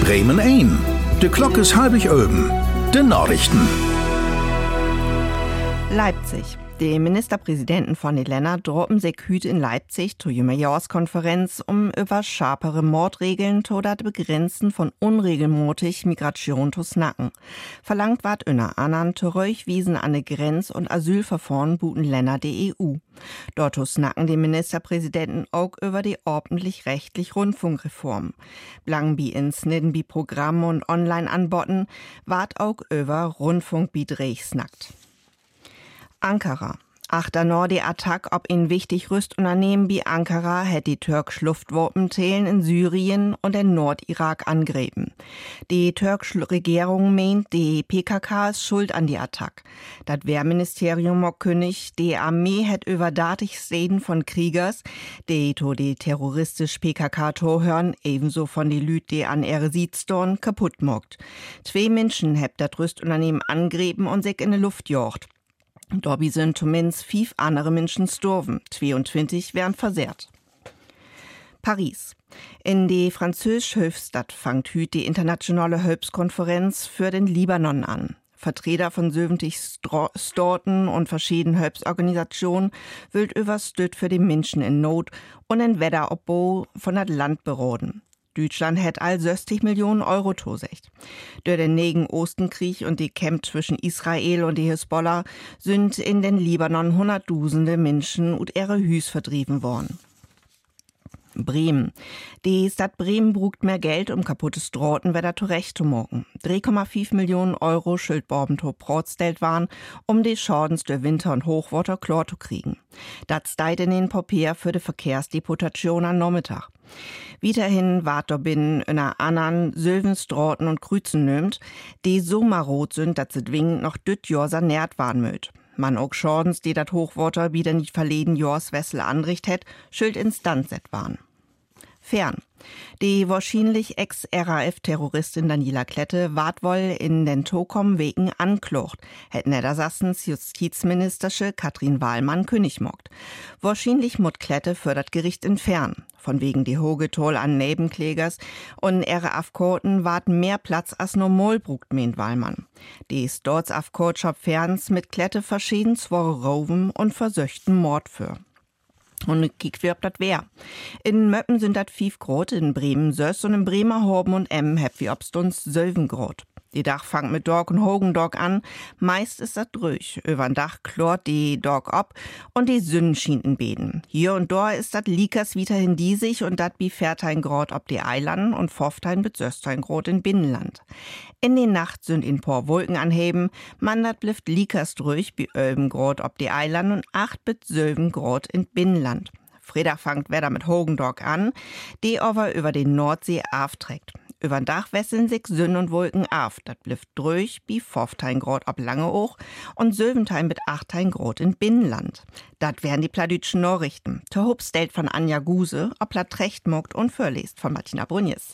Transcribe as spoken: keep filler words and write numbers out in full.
Bremen ein. De Glock is halbig öben. De Nachrichten. Leipzig. Die Ministerpräsidenten von den Ländern droppen sich heute in Leipzig zu einer Jahreskonferenz, um über scharfere Mordregeln oder das Begrenzen von unregelmäßig Migration zu snacken. Verlangt ward inner anderen Zurückwiesen an die Grenz- und Asylverfahren buten Länder der E U. Dort zu snacken die Ministerpräsidenten auch über die ordentlich-rechtlich Rundfunkreform. Blang bi ins bi Programm und Online-Anboten ward auch über Rundfunkbidrech snackt. Ankara. Achter Nord Attack ob in wichtig Rüstunternehmen wie Ankara hätt die türkisch Luftwaffenteilen in Syrien und in Nordirak angreifen. Die türkische Regierung meint, die P K K ist schuld an die Attack. Das Wehrministerium auch kündigt, die Armee hätt über datig Szenen von Kriegers, die to die terroristisch P K K tohören, ebenso von die Lüt, die an ihre Siedstorn kaputt mockt. Zwei Menschen hätt das Rüstunternehmen angreifen und sich in die Luft jocht. Dobby sind zumindest fünf andere Menschen gestorben, zweiundzwanzig werden versehrt. Paris. In die französische Hilfsstadt fangt hüt die internationale Hilfskonferenz für den Libanon an. Vertreter von siebzig Storten und verschiedenen Hilfsorganisationen wild überstützt für die Menschen in Not und den Wetterabbau von das Land beraten. Deutschland hätt all sechzig Millionen Euro tosecht. Durch den negen Ostenkrieg und die Kämpfe zwischen Israel und die Hisbollah sind in den Libanon hunderttausende Menschen und ihre Hüs vertrieben worden. Bremen. Die Stadt Bremen brugt mehr Geld, um kaputte Straßen wieder zurechtzumachen. drei Komma fünf Millionen Euro Schildborben to Brotstelt waren, um die Schadens der Winter- und Hochwasser klar zu kriegen. Das steht in den Papier für die Verkehrsdeputation am Nachmittag. Weiterhin wart da binnen einer anderen Sylvenstraßen und Krüzen nimmt, die so marot sind, dass sie zwingend noch düt Jahr saniert waren möt. Man auch Schadens, die dat Hochwasser wieder nicht verleden Jahrs Wessel anricht hätt, schuld Instanzet waren. Fern. Die wahrscheinlich Ex-R A F-Terroristin Daniela Klette ward wohl in den Tokom wegen anklagt, hätt Niedersassens Justizministersche Katrin Wahlmann König mockt. Wahrscheinlich mut Klette für das Gericht in Fern. Von wegen die hohe Toll an Nebenklägers und ihre Afkoten ward mehr Platz als normal brugt, meint Wahlmann. Die Storts Afkotschap Ferns mit Klette verschieden zwore Roven und versöchten Mord für. Und kiek wie ob dat wär. In Möppen sind dat fief Grot, in Bremen Söss und in Bremerhoven und Emmen heb wie obstuns Sölven Grot. Die Dach fangt mit Dog und Hogendog an, meist ist dat drüch. Übern Dach klort die Dog ab und die Sünden schienten beden. Hier und dort ist dat Likas weiterhin diesig und dat bi Viertein Grot ob die Eilanden und Foftein bis Söstein Grot in Binnenland. In die Nacht sind in paar Wolken anheben, man dat blift Likas drüch bi Öben Grot ob die Eilanden und acht bis Söven Grot in Binnenland. Freitag fangt Wetter mit Hogendog an, die aber über den Nordsee afträgt. Übern Dach wesseln sich Sünn und Wolken auf. Dat blift drüch bi Foftein Grot ob Langeoog und Söventein mit Achtein Grot in Binnenland. Dat wären die pladütschen Nachrichten. Ter Hub stellt von Anja Guse, ob Latrecht mogt und vorlest von Martina Brunjes.